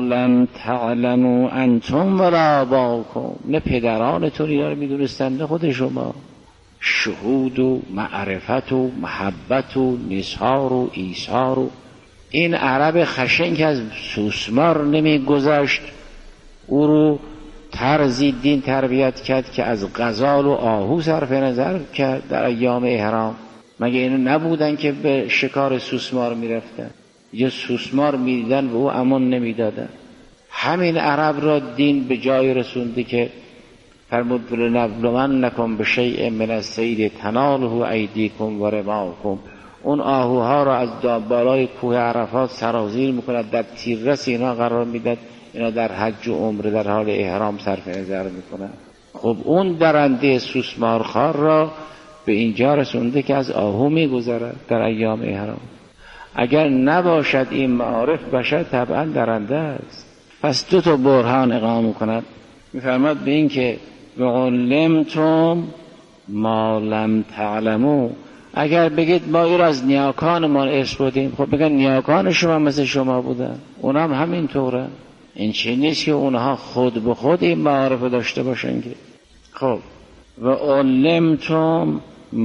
لم تعلموا انتم ولا آباؤکم، نه پدرانتون اینا رو میدونستن نه خود شما. شهود و معرفت و محبت و نثار و ایثار و این عرب خشن که از سوسمار نمیگذشت، او رو طرزی دین تربیت کرد که از غزال و آهو صرف نظر کرد در ایام احرام. مگه اینو نبودن که به شکار سوسمار میرفتن یا سوسمار میدیدن و او امان نمیدادن؟ همین عرب را دین به جای رسونده که فرمود ولنبلونکم بشیء من الصید تناله ایدیکم و رماحکم. اون آهوها را از بالای کوه عرفات سرازیر میکند، در تیررس اینا قرار میداد، اینا در حج و عمره در حال احرام صرف نظر میکنن. خب اون درنده سوسمارخوار را به اینجا رسونده که از آهو میگذرد در ایام احرام. اگر نباشد این معارف بشر طبعا درنده است. پس دو تا برهان اقامه کند. میفرماد به این که وعلمتم ما لم تعلموا، اگر بگید ما این را از نیاکانمان ارث بردیم، خب بگن نیاکان شما مثل شما بودن، اونم همین طوره. این چی نیست که اونها خود به خود این معارف داشته باشن که. خب و علمتم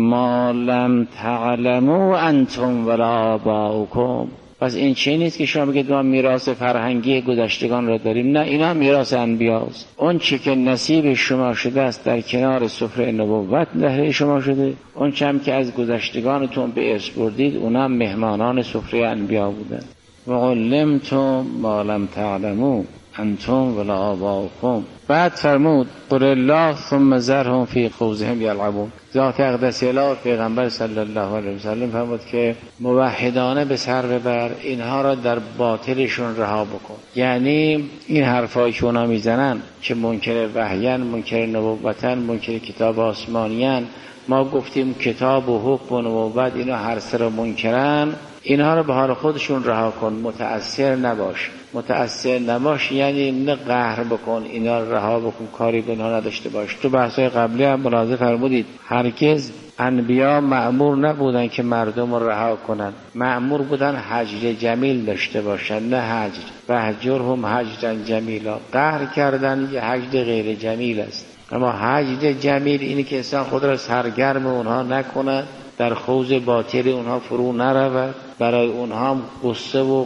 ما لم تعلموا انتم ولا آباؤکم، پس این چی نیست که شما بگید ما میراث فرهنگی گذشتگان را داریم، نه، اینا میراث انبیاست. اون چی که نصیب شما شده است در کنار سفره نبوت دهره شما شده، اون چی هم که از گذشتگانتون به ارث بردید اونا مهمانان سفره انبیا بودن. و علمتم ما لم تعلموا انتم ولا آباؤکم. بعد فرمود قل الله ثم ذرهم فی خوضهم یلعبون. ذات اقدس اله پیغمبر صلی الله علیه وسلم فرمود که موحدانه به سر ببر، اینها را در باطلشون رها بکن. یعنی این حرفایی که اونا میزنن که منکر وحیان، منکر نبوتن، منکر کتاب آسمانیان، ما گفتیم کتاب و حکم و نبوت اینا هر سه را منکرن، اینها رو به حال خودشون رها کن، متأثر نباش. متأثر نباش یعنی نه قهر بکن، اینا رو رها بکن، کاری به اینها نداشته باش. تو بحث‌های قبلی هم ملاحظه فرمودید هرگز انبیا مأمور نبودن که مردم رو رها کنن، مأمور بودن هجر جمیل داشته باشن، نه هجر. وهجرهم هجرا جمیلا، قهر کردن یه هجر غیر جمیل است. اما هجر جمیل اینی که انسان خود را سرگرم اونها نکنه، در خوض باطل اونها فرو نرود، برای اونها غصه و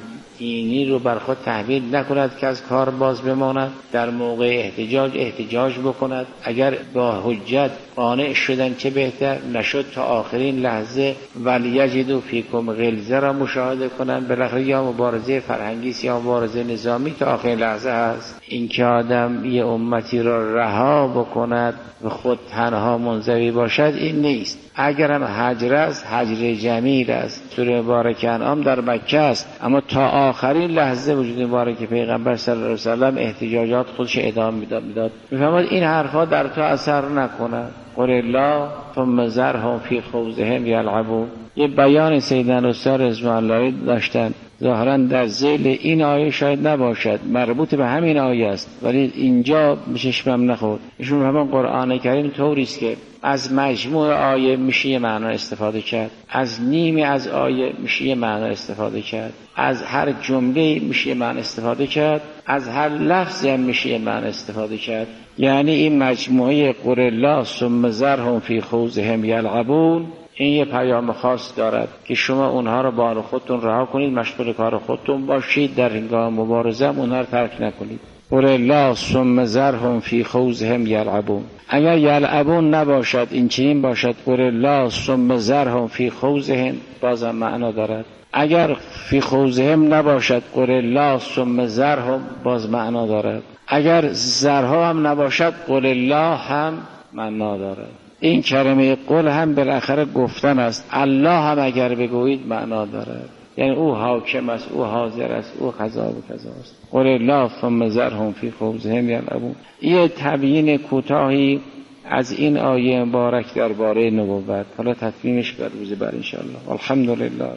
غمگینی رو بر خود تحمیل نکند که از کار باز بماند، در موقع احتجاج بکند. اگر با حجت قانع شدن چه بهتر، نشد تا آخرین لحظه ولیجدوا فیکم غلظه را مشاهده کنند. بالاخره یا مبارزه فرهنگی یا مبارزه نظامی تا آخرین لحظه هست. این که آدم یه امتی را رها بکند و خود تنها منزوی باشد این نیست. اگر هم هجر است، هجر جمیل است. سوره مبارکه انعام در مکه است، اما تا آخرین لحظه وجود مبارک پیغمبر صلی الله علیه وسلم احتجاجات خودش ادامه میداد. میفهمد این حرفا در تو اثر نکنه. قل الله ثم ذرهم فی خوضهم یلعبون. یه بیان سیدنا استاد رضوان الله داشتن، ظاهرا در ذیل این آیه شاید نباشد، مربوط به همین آیه است، ولی اینجا به چشمم نخورد. ایشون همون قرآن کریم طوری است که از مجموع آیه میشه یه معنا استفاده کرد، از نیمی از آیه میشه یه معنا استفاده کرد، از هر جمله میشه یه معنا استفاده کرد، از هر لفظی هم میشه یه معنا استفاده کرد. یعنی این مجموعه قل الله ثم ذرهم فی خوضهم یلعبون این یه پیام خاص دارد که شما اونها رو با خودتون رها کنید، مشغول کار خودتون باشید، در هنگام مبارزه اونها رو ترک نکنید. قل الله ثم ذرهم فی خوضهم یلعبون. اگر یلعبون نباشد، این چنین باشد قل الله ثم ذرهم فی خوضهم، بازم معنا دارد. اگر فی خوضهم نباشد قل الله ثم ذرهم، باز معنا دارد. اگر ذرها هم نباشد قل الله هم معنا دارد. این کلمه قل هم بالاخره گفتن است، الله هم اگر بگویید معنا دارد، یعنی او حاکم است، او حاضر است، او قضا و قضا است. قل الله ثم ذرهم فی خوضهم یلعبون. یه تبیین کوتاهی از این آیه مبارک درباره نبوت، حالا تتمیمش بر روز بر انشاءالله. الحمدلله.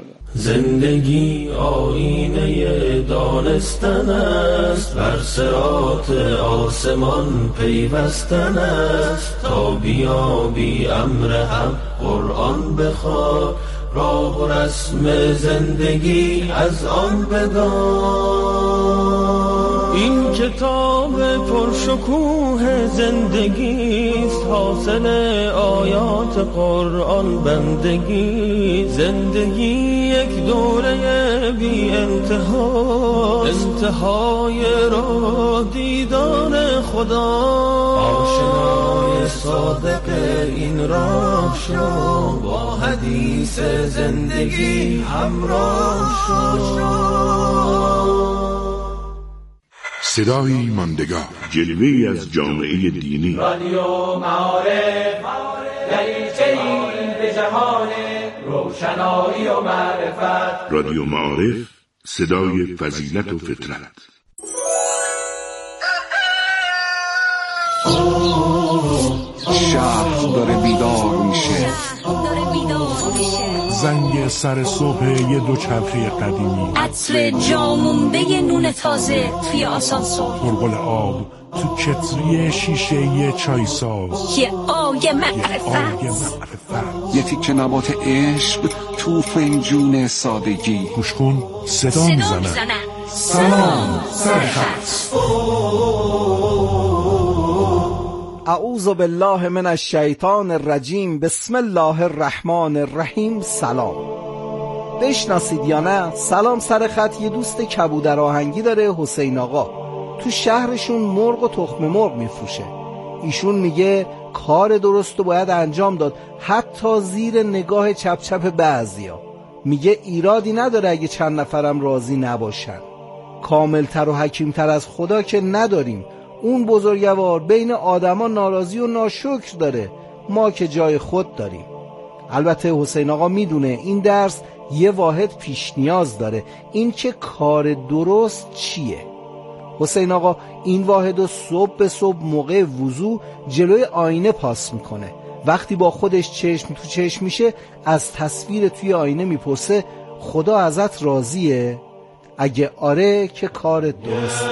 زندگی آینه دانستن است، بر صراط آسمان پیوستن است. تا بیابی امر حق قرآن بخوان، راه و رسم زندگی از آن بدان. کتاب پرشکوه زندگیست، حاصل آیات قرآن بندگی. زندگی یک دوره بی انتها، انتهای راه دیدار خدا. آشنای صادق این راه شو، با حدیث زندگی همراه شو. صدایی ماندگار، جلوه‌ای از جامعه دینی. رادیو معارف، دریچه‌ای به جهان روشنایی و معرفت. رادیو معارف، صدای فضیلت و فطرت. شهر داره بیدار میشه، زنگ سر صبح یه دوچرخه قدیمی، عطر جامونده نون تازه توی آسانسور، بلبل آب تو کتری شیشه چای ساز، یه آیه معرفت، یه تیکه نبات عشق تو فنجون سادگی. گوش کن صدا میزنن. سلام سرخط. اعوذ بالله من الشیطان الرجیم. بسم الله الرحمن الرحیم. سلام. بشناسید یا نه، سلام سرخط یه دوست کبودر آهنگی داره، حسین آقا. تو شهرشون مرغ و تخم مرغ میفروشه. ایشون میگه کار درست رو باید انجام داد، حتی زیر نگاه چپ چپ بعضیا. میگه ایرادی نداره اگه چند نفرم راضی نباشن. کاملتر و حکیمتر از خدا که نداریم. اون بزرگوار بین آدما ناراضی و ناشکر داره، ما که جای خود داریم. البته حسین آقا میدونه این درس یه واحد پیش نیاز داره، این که کار درست چیه. حسین آقا این واحد رو صبح به صبح موقع وضو جلوی آینه پاس میکنه. وقتی با خودش چشم تو چشم میشه، از تصویر توی آینه میپرسه خدا ازت راضیه؟ اگه آره که کار درسته.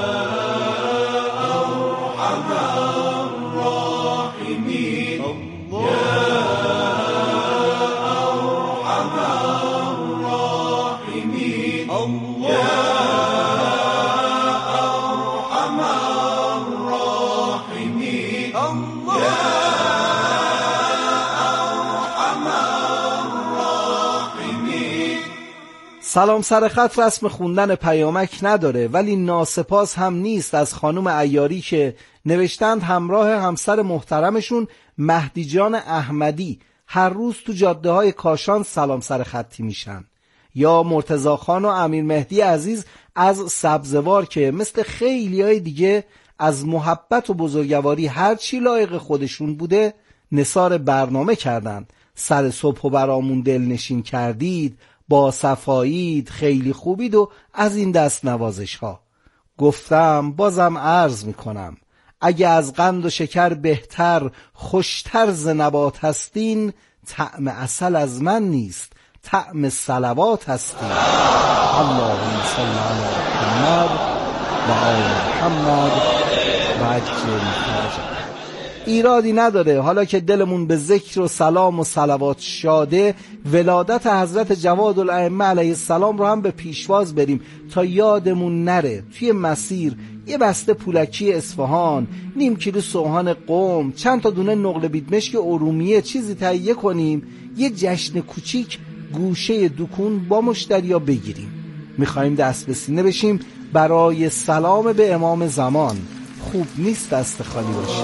سلام سرخط رسم خوندن پیامک نداره، ولی ناسپاس هم نیست از خانم عیاری که نوشتند همراه همسر محترمشون مهدی جان احمدی هر روز تو جاده های کاشان سلام سرخطی میشن. یا مرتضی خان و امیر مهدی عزیز از سبزوار که مثل خیلی های دیگه از محبت و بزرگواری هر چی لایق خودشون بوده نثار برنامه کردند. سر صبح و برامون دلنشین کردید، با صفایید، خیلی خوبید و از این دست نوازش ها. گفتم بازم عرض میکنم، اگه از قند و شکر بهتر خوشتر ز نبات هستین، طعم عسل از من نیست، طعم صلوات هستین. اللهم صل علی محمد و آل محمد و عجل فرجک. ایرادی نداره، حالا که دلمون به ذکر و سلام و صلوات شاده، ولادت حضرت جواد الائمه علیه السلام رو هم به پیشواز بریم تا یادمون نره. توی مسیر یه بسته پولکی اصفهان، نیم کیلو سوهان قم، چند تا دونه نقل بیدمشک ارومیه چیزی تهیه کنیم، یه جشن کوچیک گوشه دکون با مشتریا بگیریم. میخوایم دست به سینه بشیم برای سلام به امام زمان. خوب نیست دست خالی باشیم.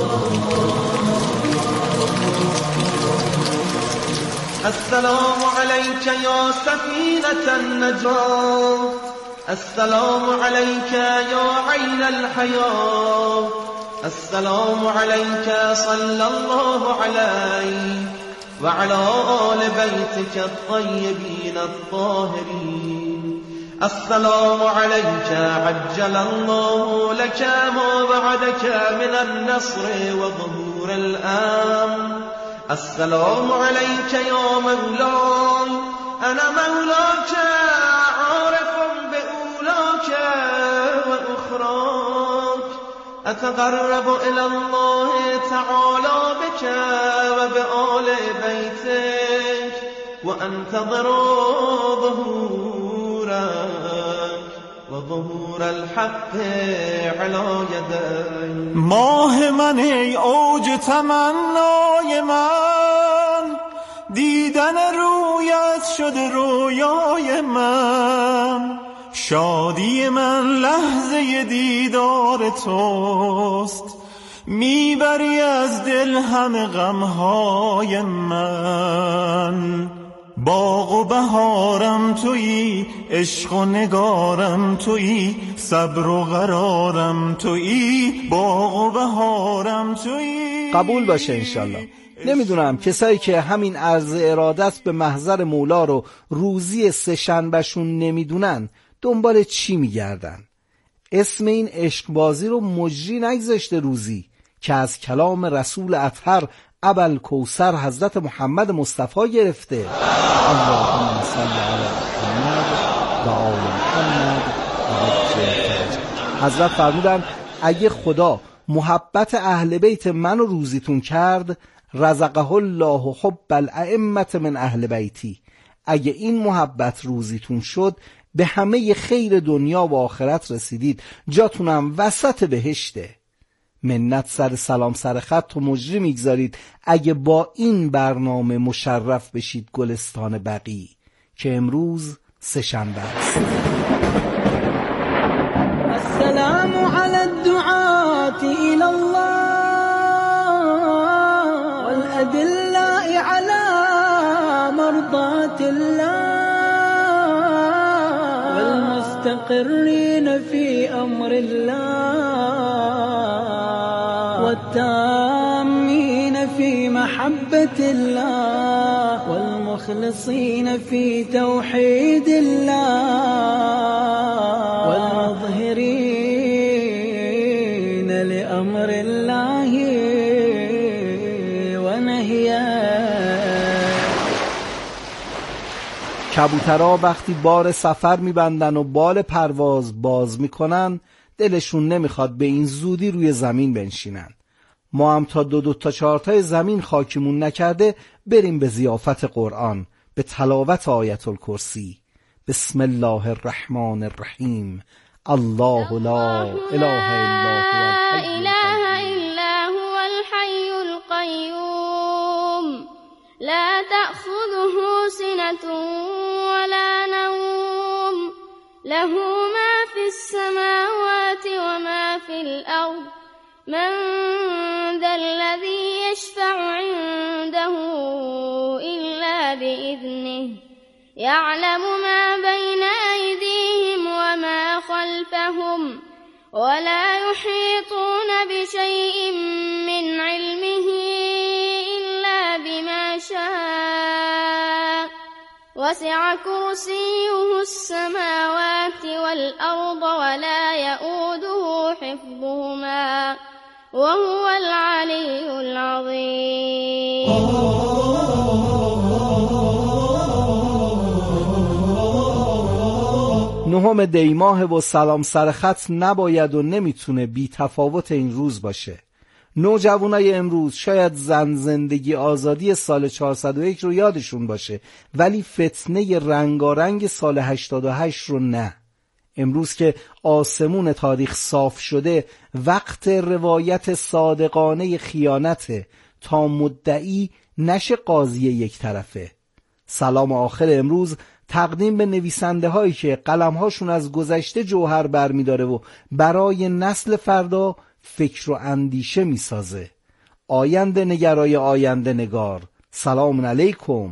السلام علیک یا سفینة النجات، السلام علیک یا عین الحیات، السلام علیک صلی الله علیه و علی آل بیتک الطیبین الطاهرین. السلام علیک عجل الله لك ما وعدك من النصر وظهور الامن. السلام علیک یا مولاي، انا مولاك عارف بأولاك وأخراك، اتقرب الى الله تعالى بك وبآل بيتك وانتظر ظهورك. وظهور الحق على يدي. ماه من ای اوج تمنای من، دیدن رویت شده رویای من. شادی من لحظه دیدار توست، میبری از دل همه غمهای من. باغ و بهارم تویی، عشق و نگارم تویی، صبر و قرارم تویی، باغ و بهارم تویی. قبول باشه انشالله. نمیدونم کسایی که همین عرض ارادت به محضر مولا رو روزی سه‌شنبهشون نمیدونن دنبال چی میگردن؟ اسم این عشقبازی رو مجری نگذاشته روزی که از کلام رسول اطهر ابوالکوثر حضرت محمد مصطفی گرفته. اللهم صل علی محمد و آل محمد و عجل فرجک. حضرت فرمودن اگه خدا محبت اهل بیت منو روزیتون کرد، رزقه الله حب الائمه من اهل بیتی. اگه این محبت روزیتون شد، به همه خیر دنیا و آخرت رسیدید، جاتونم وسط بهشته. منت سر سلام سر خط و مجری میگذارید اگه با این برنامه مشرف بشید گلستان بقی که امروز سه‌شنبه است. السلام علی الدعاة الى الله والادلاء علی مرضات الله والمستقرین فی امر الله والتامين في محبة الله والمخلصين في توحيد الله والمظهرين لأمر الله ونهيه. کبوترها وقتی بار سفر میبندن و بال پرواز باز میکنن، دلشون نمیخواد به این زودی روی زمین بنشینن. ما هم تا دو تا چهارتای زمین خاکمون نکرده بریم به ضیافت قرآن، به تلاوت آیت الکرسی. بسم الله الرحمن الرحیم. الله لا اله الا هو الحی القیوم لا تأخذه سنة ولا نوم له ما في السماوات وما في الأرض من ذا الذي يشفع عنده إلا بإذنه يعلم ما بين أيديهم وما خلفهم ولا يحيطون بشيء من علمه إلا بما شاء وسع كرسيه السماوات والأرض ولا يؤوده حفظهما وهو العلي العظيم. نهم دیماه و سلام سر خط نباید و نمیتونه بی تفاوت این روز باشه. نوجوانای امروز شاید زن زندگی آزادی سال 401 رو یادشون باشه، ولی فتنه رنگارنگ سال 88 رو نه. امروز که آسمون تاریخ صاف شده، وقت روایت صادقانه خیانته تا مدعی نشه قاضی یک طرفه. سلام آخر امروز تقدیم به نویسنده هایی که قلم هاشون از گذشته جوهر برمی داره و برای نسل فردا فکر و اندیشه می سازه. آینده نگرای آینده نگار، سلام علیکم.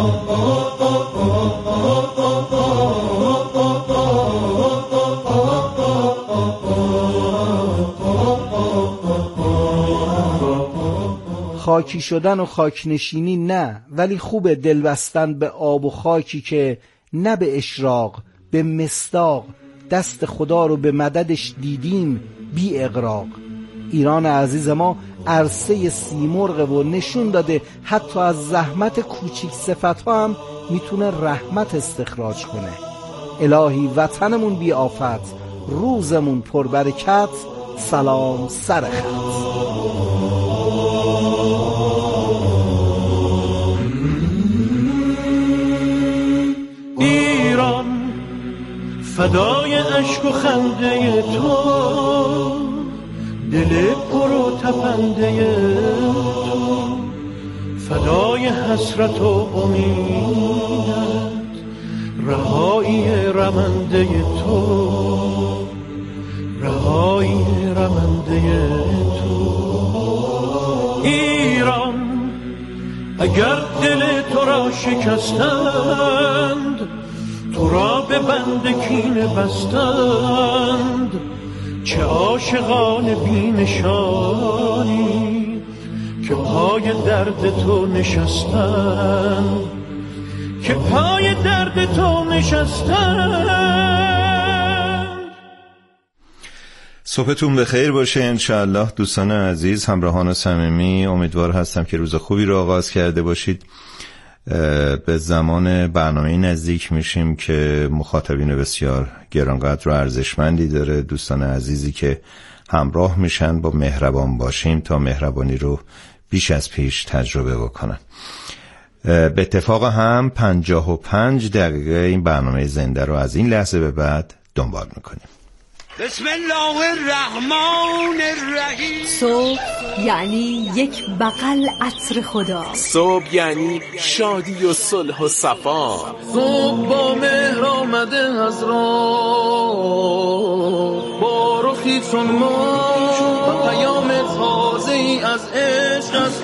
خاکی شدن و خاکنشینی نه، ولی خوبه دل بستن به آب و خاکی که نه به اشراق، به مصداق دست خدا رو به مددش دیدیم بی اغراق. ایران عزیز ما عرصه سیمرغ و نشون داده حتی از زحمت کوچیک صفت‌ها هم میتونه رحمت استخراج کنه. الهی وطنمون بی آفت، روزمون پربرکت، سلام سر خط. فدای اشک و خنده تو، دل پر و تپنده تو، فدای حسرت و امیدت، رهایی رمنده تو، رهایی رمنده تو. ایران اگر دل تو را شکستند، تو را به بند کینه بستند، چه عاشقان بی نشانی که پای درد تو نشستند، که پای درد تو نشستند. صبحتون بخیر باشه انشاءالله دوستان عزیز، همراهان صمیمی. امیدوار هستم که روز خوبی رو آغاز کرده باشید. به زمان برنامه نزدیک میشیم که مخاطبین بسیار گرانقدر و ارزشمندی داره. دوستان عزیزی که همراه میشن با مهربان باشیم تا مهربانی رو بیش از پیش تجربه بکنن. به اتفاق هم 55 دقیقه این برنامه زنده رو از این لحظه به بعد دنبال میکنیم. بسم الله الرحمن الرحیم. صبح یعنی یک بغل عطر خدا. صبح یعنی شادی و صلح و صفا. صبح با مهر آمده از راه، با رخی چون ما و پیام تازه ای از عشق، از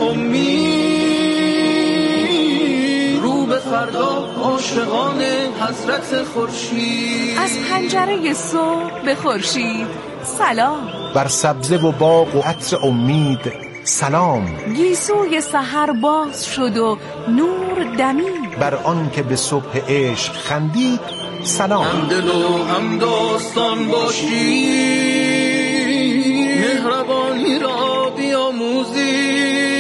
امید، رو به فردا عاشقان حضرت خورشید. از پنجره صبح به خورشید سلام. بر سبزه و باغ و عطر امید سلام. گیسوی سحر باز شد و نور دمید، بر آن که به صبح عشق خندید سلام. همدل و همداستان باشی، مهربانی را بیاموزی،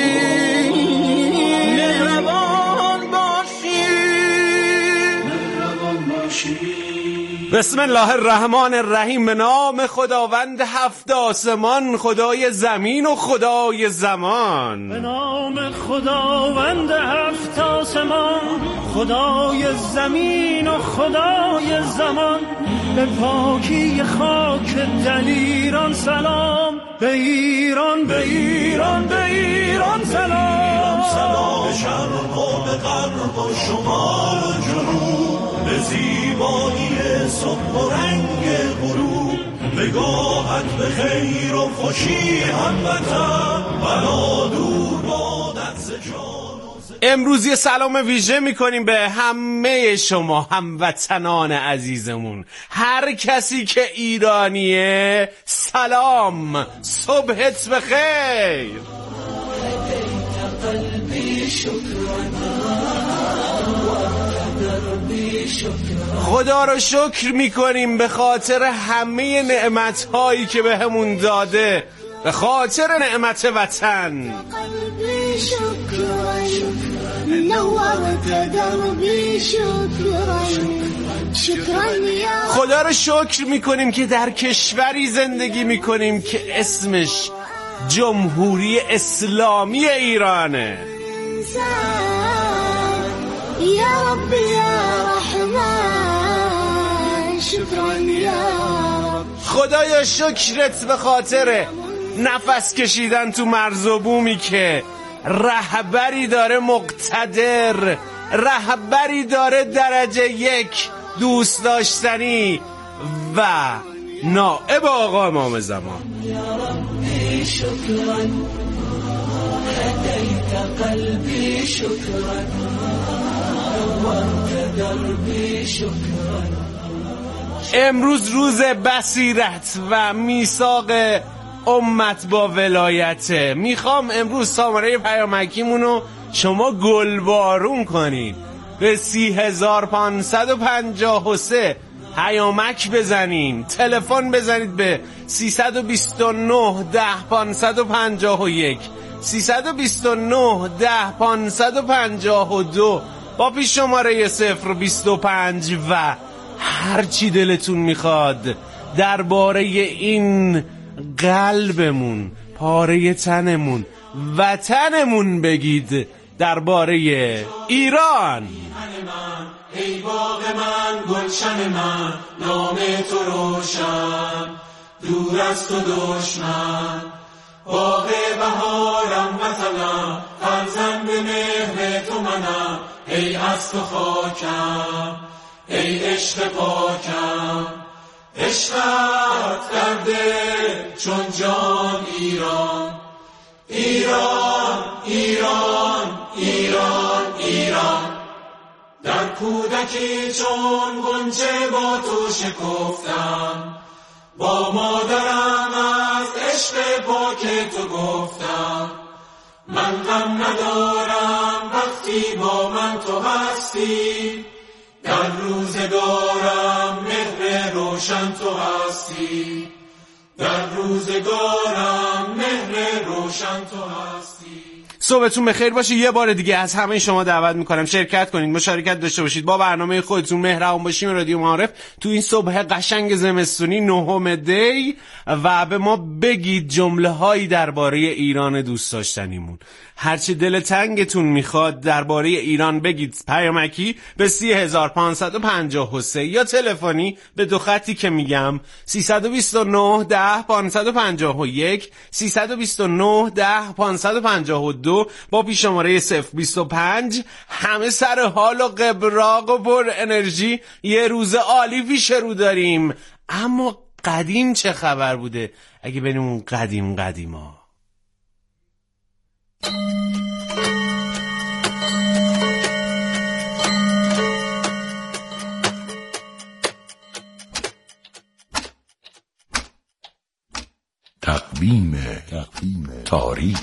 مهربان باشی، مهربان باشی. بسم الله الرحمن الرحیم. به نام خداوند هفت آسمان، خدای زمین و خدای زمان. به نام خداوند هفت آسمان، خدای زمین و خدای زمان. به پاکی خاک دل ایران سلام، به ایران، به ایران، به ایران سلام. سلام به شرق و به غرب و شمال و جنوب، به زیبایی صبح و رنگ غروب. بگاهت به خیر و خوشی هموطن، بلا دور بادت ز جان. امروز یه سلام ویژه میکنیم به همه شما هموطنان عزیزمون، هر کسی که ایرانیه سلام، صبحت بخیر. خدا رو شکر میکنیم به خاطر همه نعمتهایی که به همون داده، به خاطر نعمت وطن. خدا رو شکر میکنیم که در کشوری زندگی میکنیم که اسمش جمهوری اسلامی ایرانه. یا رب یا رحمان شکرا یا رب. خدایا شکرت به خاطر نفس کشیدن تو مرز و بومی که رهبری داره مقتدر، رهبری داره درجه یک، دوست داشتنی و نائب آقا امام زمان. یا ربی شکرا هدیت قلبی شکرا نورت دربی شکرا. امروز روز بصیرت و میثاق امت با ولایته. میخوام امروز سامانه پیامکیمونو شما گلبارون کنید، به 3553 پیامک بزنین، تلفن بزنید به 329 10 551 329 10 552 با پیش شماره 025 و هر چی دلتون میخواد درباره این قلبمون، پاره تنمون، وطنمون بگید، درباره ایران. ای باغ من گلشن من نام تو روشن دور از تو دشمن باغ بهارم وطنم فرزند مهر تو منم ای از تو خاکم ای عشق پاکم عشقت کرده چون جان ایران ایران ایران ایران ایران در کودکی چون غنچه با تو شکفتم با مادرم از عشق پاک تو گفتم من غم ندارم وقتی با من تو هستی در روزگارم مهر روشن تو هستی در روزگارم مهر روشن تو هستی. صبحتون بخیر باشه. یه بار دیگه از همه شما دعوت میکنم شرکت کنید، مشارکت داشته باشید با برنامه خودتون مهربون باشیم رادیو معارف تو این صبح قشنگ زمستونی 9 دی و به ما بگید جمله هایی درباره ایران دوست داشتنیمون. هرچی دل تنگتون میخواد درباره ایران بگید پیامکی به 30553 یا تلفنی به دو خطی که میگم 329 10 551 329 10 552 با پیشماره 025. همه سر حال و قبراق و پر انرژی یه روز عالی پیش رو داریم. اما قدیم چه خبر بوده؟ اگه بریم اون قدیما تقویم تاریخ.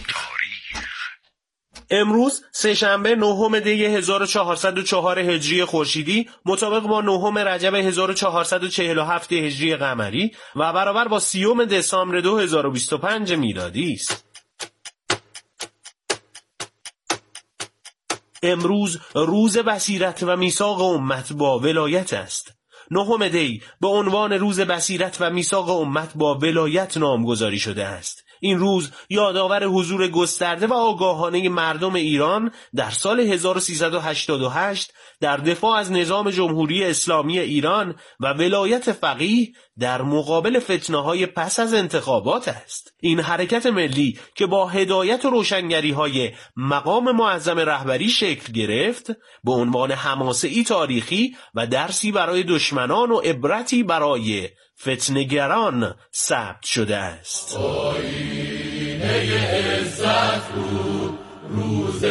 امروز سه‌شنبه 9 دی 1404 هجری خورشیدی مطابق با 9 رجب 1447 هجری قمری و برابر با 30 دسامبر 2025 میلادی است. امروز روز بصیرت و میثاق امت با ولایت است. 9 دی به عنوان روز بصیرت و میثاق امت با ولایت نامگذاری شده است. این روز یادآور حضور گسترده و آگاهانه مردم ایران در سال 1388 در دفاع از نظام جمهوری اسلامی ایران و ولایت فقیه در مقابل فتنه‌های پس از انتخابات است. این حرکت ملی که با هدایت و روشنگری‌های مقام معظم رهبری شکل گرفت، به عنوان حماسه‌ای تاریخی و درسی برای دشمنان و عبرتی برای فتنه‌گران ثبت شده است. آیینه عزت بود روز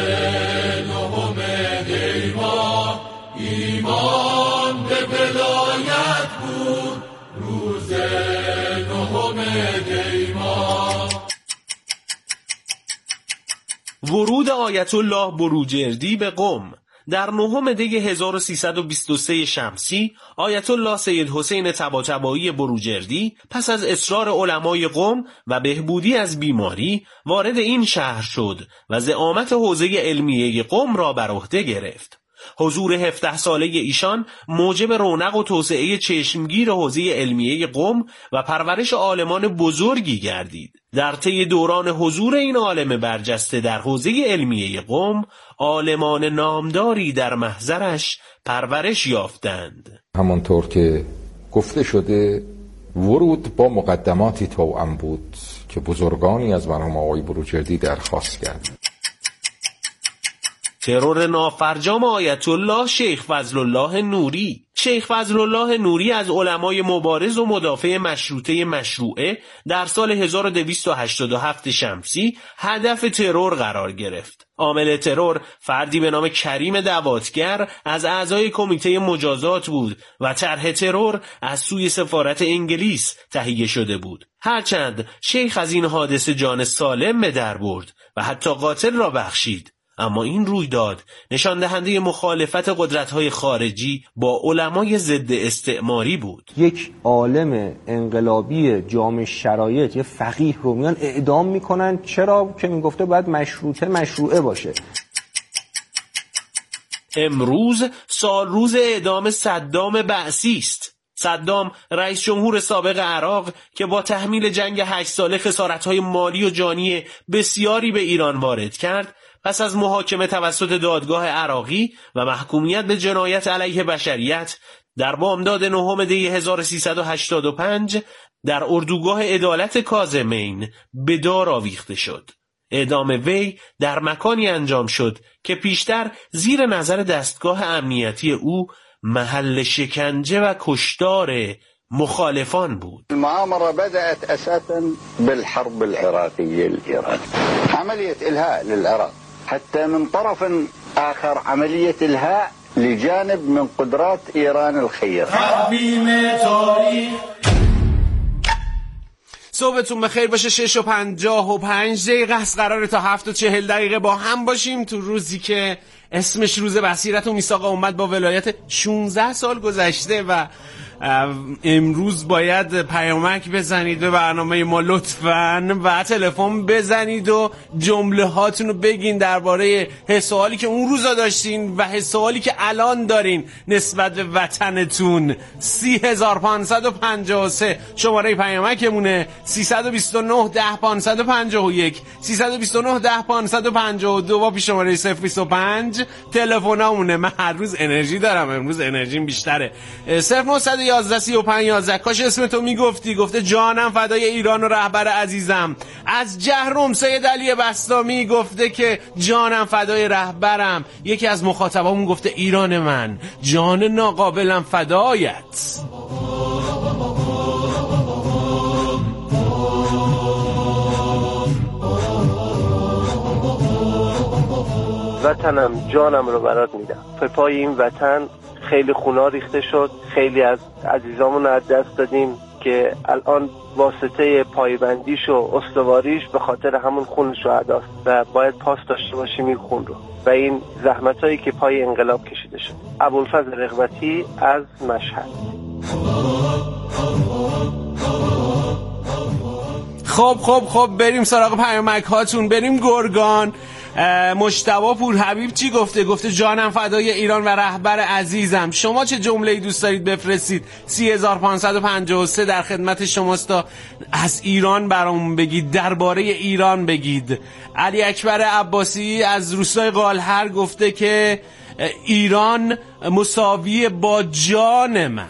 9 دی ما، ایمان به ولایت بود روز 9 دی ما. ورود آیت الله بروجردی به قم. در 9 دی 1323 شمسی آیت الله سید حسین طباطبایی بروجردی پس از اصرار علمای قم و بهبودی از بیماری وارد این شهر شد و زعامت حوزه علمیه قم را بر عهده گرفت. حضور 17 ساله ایشان موجب رونق و توسعه چشمگیر حوزه علمیه قم و پرورش عالمان بزرگی گردید. در طی دوران حضور این عالم برجسته در حوزه علمیه قم، عالمان نامداری در محضرش پرورش یافتند. همانطور که گفته شده ورود با مقدماتی توأم بود که بزرگانی از مرحوم آقای بروجردی درخواست کردند. ترور نافرجام آیت الله شیخ فضل الله نوری. شیخ فضل الله نوری از علمای مبارز و مدافع مشروطه مشروعه در سال 1287 شمسی هدف ترور قرار گرفت. عامل ترور فردی به نام کریم دواتگر از اعضای کمیته مجازات بود و طرح ترور از سوی سفارت انگلیس تهیه شده بود. هرچند شیخ از این حادثه جان سالم به در برد و حتی قاتل را بخشید، اما این رویداد نشان دهنده مخالفت قدرت‌های خارجی با علمای ضد استعماری بود. یک عالم انقلابی جامع شرایط، یه فقیه رو میان اعدام میکنن. چرا؟ که میگفته باید مشروعه باشه. امروز سال روز اعدام صدام بعثی است. صدام رئیس جمهور سابق عراق که با تحمیل جنگ 8 ساله خسارت‌های مالی و جانی بسیاری به ایران وارد کرد، پس از محاکمه توسط دادگاه عراقی و محکومیت به جنایت علیه بشریت در بامداد 9 دی 1385 در اردوگاه عدالت کاظمین به دار آویخته شد. اعدام وی در مکانی انجام شد که پیشتر زیر نظر دستگاه امنیتی او محل شکنجه و کشتار مخالفان بود. المؤامرة بدأت أساسا بالحرب العراقية الإيرانية، عملية إلهاء للعراق، حتى من طرف آخر عملية إلهاء لجانب من قدرات إيران الخير. صبحتون بخیر باشه. 6:55 است. قراره تا 7:40 با هم باشیم تو روزی که اسمش روز بصیرت و میثاق امت با ولایت 16 سال گذشته و امروز باید پیامک بزنید به برنامه ما لطفاً و تلفن بزنید و جمله هاتون رو بگین درباره حسوالی که اون روزا داشتین و حسوالی که الان دارین نسبت به وطنتون. 30553 شماره پیامکمونه. 329 10 551 329 10 552 و پیش شماره 025 تلفنامونه. من هر روز انرژی دارم، امروز انرژیم بیشتره. 0911 35 11. کاش اسم تو میگفتی. گفته جانم فدای ایران و رهبر عزیزم. از جهرم سید علی بسطامی گفته که جانم فدای رهبرم. یکی از مخاطبامون گفته ایران من جان ناقابلم فدایت. وطنم جانم رو برات میدم. به پای این وطن خیلی خونا ریخته شد، خیلی از عزیزامون از دست دادیم که الان واسطه پایبندیش و استواریش به خاطر همون خون شهداست و باید پاس داشته باشیم این خون رو و این زحمتایی که پای انقلاب کشیده شد. ابوالفضل رغبتی از مشهد. خب بریم سراغ پیامک هاتون. بریم گرگان. مجتبی پورحبیب چی گفته؟ گفته جانم فدای ایران و رهبر عزیزم. شما چه جمله‌ای دوست دارید بفرستید؟ 30553 در خدمت شماست تا از ایران برامون بگید، درباره ایران بگید. علی اکبر عباسی از روستای قالهر گفته که ایران مساوی با جان من.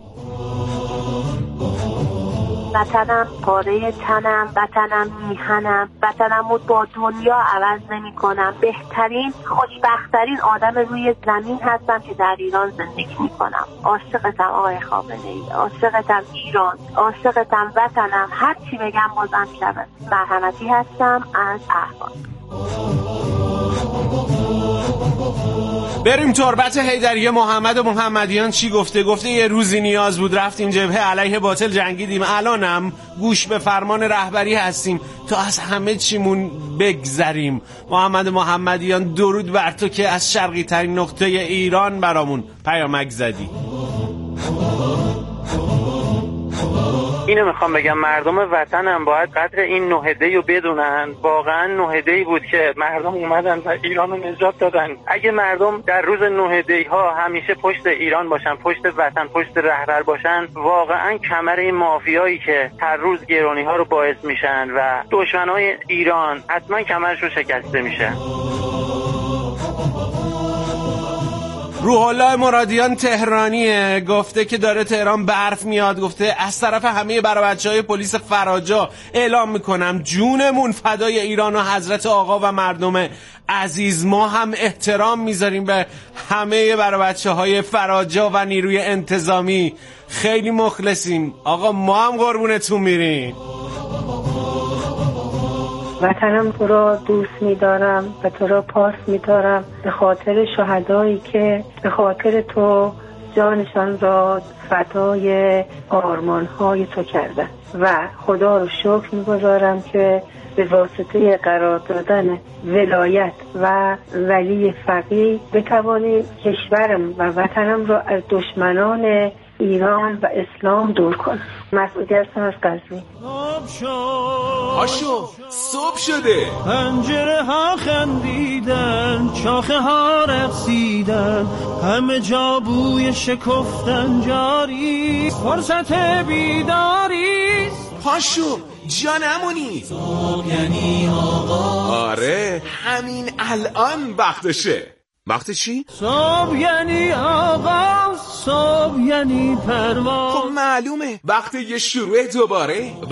وطنم پاره تنم، وطنم میهنم، وطنم رو با دنیا عوض نمی کنم. بهترین خوشبختترین آدم روی زمین هستم که در ایران زندگی می کنم. عاشقتم آقای خامنه‌ای، عاشقتم ایران، عاشقتم وطنم. هر چی بگم بازم شبه. مرحمتی هستم از احوال. بریم تربت حیدریه. محمد و محمدیان چی گفته؟ گفته یه روزی نیاز بود رفتیم جبهه علیه باطل جنگیدیم، الانم گوش به فرمان رهبری هستیم تا از همه چیمون بگذریم. محمد محمدیان درود بر تو که از شرقی ترین نقطه ایران برامون پیامک زدی. اینو میخوام بگم مردم وطنم باید قدر این 9 دی رو بدونن. واقعا 9 دی بود که مردم اومدن و ایران رو نجات دادن. اگه مردم در روز 9 دی ها همیشه پشت ایران باشن، پشت وطن، پشت رهبر باشن، واقعا کمر این مافیایی که هر روز گرانی ها رو باعث میشن و دشمنای ایران حتما کمرشون شکسته میشه. روح الله مرادیان تهرانیه، گفته که داره تهران برف میاد. گفته از طرف همه برابچه‌های پلیس فراجا اعلام میکنم جونمون فدای ایران و حضرت آقا و مردم عزیز. ما هم احترام میذاریم به همه برابچه‌های فراجا و نیروی انتظامی. خیلی مخلصیم آقا، ما هم قربونتون میریم. وطنم تو را دوست می‌دارم و تو را پاس می‌دارم به خاطر شهدایی که به خاطر تو جانشان را فدای آرمان‌های تو کردن و خدا رو شکر می‌گذارم که به واسطه قرار دادن ولایت و ولی فقیه بتوانیم کشورم و وطنم را از دشمنان ایران و اسلام دور کنم. مسعودی هستم از قزوین. آشو صبح شده، پنجره ها خندیدن، شاخه ها رقصیدن، همه جا بوی شکفتن جاری، فرصت بیداری. پاشو جانمونی. صبح یعنی آغاز. آره همین الان وقتشه. وقت چی؟ صبح یعنی آغاز، صبح یعنی پرواز. خب معلومه وقت یه شروع دوباره.